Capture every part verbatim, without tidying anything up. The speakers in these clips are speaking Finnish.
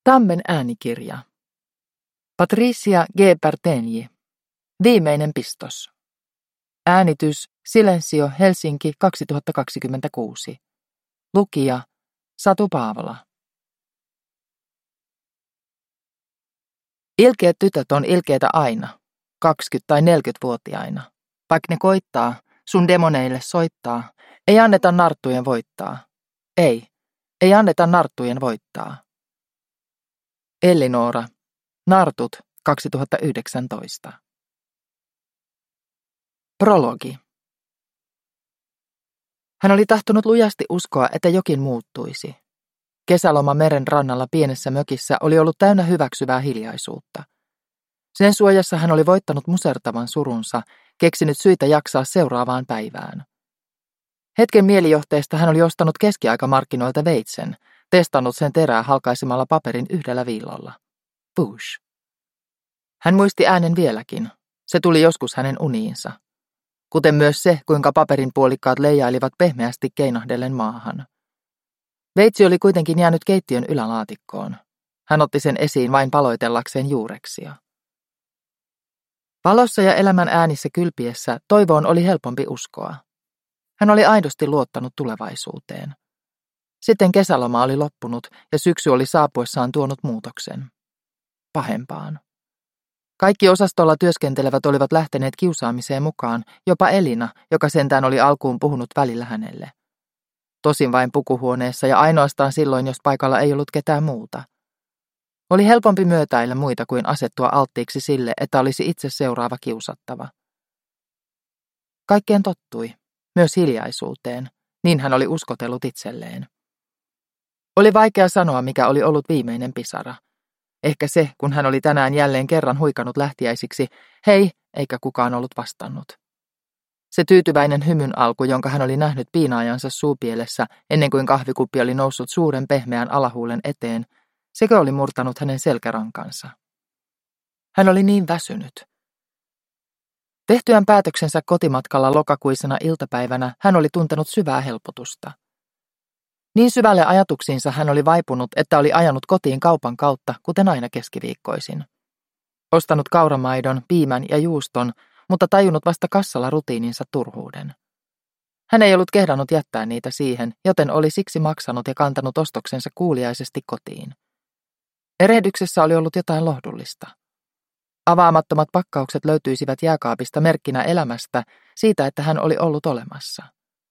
Tammen äänikirja. Patricia G. Bertegni. Viimeinen pistos. Äänitys Silensio Helsinki kaksituhattakaksikymmentäkuusi. Lukija Satu Paavola. Ilkeät tytöt on ilkeitä aina, kaksikymmentä- tai neljäkymmentävuotiaina. Vaikka ne koittaa, sun demoneille soittaa, ei anneta narttujen voittaa. Ei, ei anneta narttujen voittaa. Ellinora. Nartut kaksituhattayhdeksäntoista. Prologi. Hän oli tahtonut lujasti uskoa, että jokin muuttuisi. Kesäloma meren rannalla pienessä mökissä oli ollut täynnä hyväksyvää hiljaisuutta. Sen suojassa hän oli voittanut musertavan surunsa, keksinyt syitä jaksaa seuraavaan päivään. Hetken mielijohteesta hän oli ostanut keskiaikamarkkinoilta veitsen, testannut sen terää halkaisemalla paperin yhdellä viillolla. Push. Hän muisti äänen vieläkin. Se tuli joskus hänen uniinsa. Kuten myös se, kuinka paperin puolikkaat leijailivat pehmeästi keinahdellen maahan. Veitsi oli kuitenkin jäänyt keittiön ylälaatikkoon. Hän otti sen esiin vain paloitellakseen juureksia. Valossa ja elämän äänissä kylpiessä toivoon oli helpompi uskoa. Hän oli aidosti luottanut tulevaisuuteen. Sitten kesäloma oli loppunut ja syksy oli saapuessaan tuonut muutoksen. Pahempaan. Kaikki osastolla työskentelevät olivat lähteneet kiusaamiseen mukaan, jopa Elina, joka sentään oli alkuun puhunut välillä hänelle. Tosin vain pukuhuoneessa ja ainoastaan silloin, jos paikalla ei ollut ketään muuta. Oli helpompi myötäillä muita kuin asettua alttiiksi sille, että olisi itse seuraava kiusattava. Kaikkeen tottui, myös hiljaisuuteen, niin hän oli uskotellut itselleen. Oli vaikea sanoa, mikä oli ollut viimeinen pisara. Ehkä se, kun hän oli tänään jälleen kerran huikannut lähtiäisiksi, hei, eikä kukaan ollut vastannut. Se tyytyväinen hymyn alku, jonka hän oli nähnyt piinaajansa suupielessä ennen kuin kahvikuppi oli noussut suuren pehmeän alahuulen eteen, sekö oli murtanut hänen selkärankansa. Hän oli niin väsynyt. Tehtyään päätöksensä kotimatkalla lokakuisena iltapäivänä hän oli tuntenut syvää helpotusta. Niin syvälle ajatuksiinsa hän oli vaipunut, että oli ajanut kotiin kaupan kautta, kuten aina keskiviikkoisin. Ostanut kauramaidon, piimän ja juuston, mutta tajunnut vasta kassalla rutiininsa turhuuden. Hän ei ollut kehdannut jättää niitä siihen, joten oli siksi maksanut ja kantanut ostoksensa kuuliaisesti kotiin. Erehdyksessä oli ollut jotain lohdullista. Avaamattomat pakkaukset löytyisivät jääkaapista merkkinä elämästä, siitä, että hän oli ollut olemassa.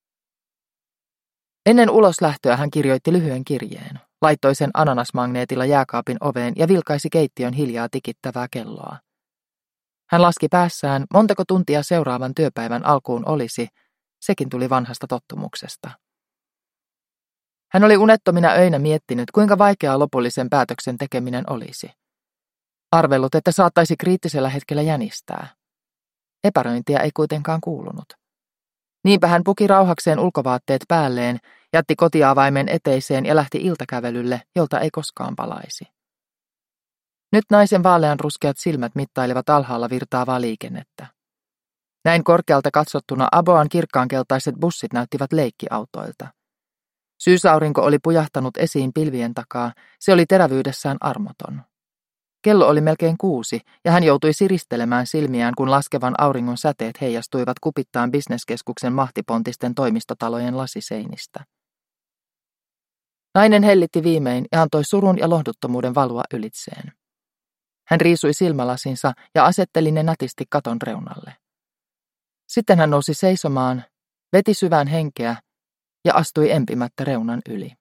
Ennen uloslähtöä hän kirjoitti lyhyen kirjeen, laittoi sen ananasmagneetilla jääkaapin oveen ja vilkaisi keittiön hiljaa tikittävää kelloa. Hän laski päässään, montako tuntia seuraavan työpäivän alkuun olisi, sekin tuli vanhasta tottumuksesta. Hän oli unettomina öinä miettinyt, kuinka vaikeaa lopullisen päätöksen tekeminen olisi. Arvellut, että saattaisi kriittisellä hetkellä jänistää. Epäröintiä ei kuitenkaan kuulunut. Niinpä hän puki rauhakseen ulkovaatteet päälleen, jätti kotiavaimen eteiseen ja lähti iltakävelylle, jolta ei koskaan palaisi. Nyt naisen vaaleanruskeat silmät mittailivat alhaalla virtaavaa liikennettä. Näin korkealta katsottuna Aboan kirkkaankeltaiset bussit näyttivät leikkiautoilta. Syysaurinko oli pujahtanut esiin pilvien takaa, se oli terävyydessään armoton. Kello oli melkein kuusi, ja hän joutui siristelemään silmiään, kun laskevan auringon säteet heijastuivat kupittaan bisneskeskuksen mahtipontisten toimistotalojen lasiseinistä. Nainen hellitti viimein ja antoi surun ja lohduttomuuden valua ylitseen. Hän riisui silmälasinsa ja asetteli ne nätisti katon reunalle. Sitten hän nousi seisomaan, veti syvään henkeä ja astui empimättä reunan yli.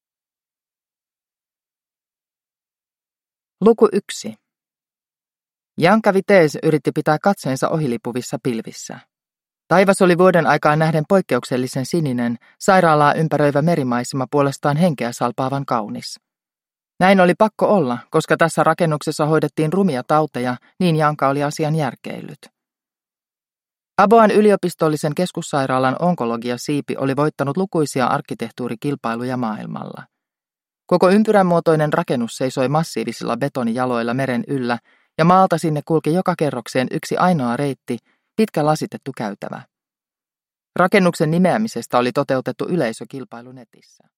Luku yksi. Janka Vitees yritti pitää katseensa ohilipuvissa pilvissä. Taivas oli vuoden aikaan nähden poikkeuksellisen sininen, sairaalaa ympäröivä merimaisema puolestaan henkeä salpaavan kaunis. Näin oli pakko olla, koska tässä rakennuksessa hoidettiin rumia tauteja, niin Janka oli asian järkeillyt. Aboan yliopistollisen keskussairaalan onkologia-siipi oli voittanut lukuisia arkkitehtuurikilpailuja maailmalla. Koko ympyränmuotoinen rakennus seisoi massiivisilla betonijaloilla meren yllä ja maalta sinne kulki joka kerrokseen yksi ainoa reitti, pitkä lasitettu käytävä. Rakennuksen nimeämisestä oli toteutettu yleisökilpailu netissä.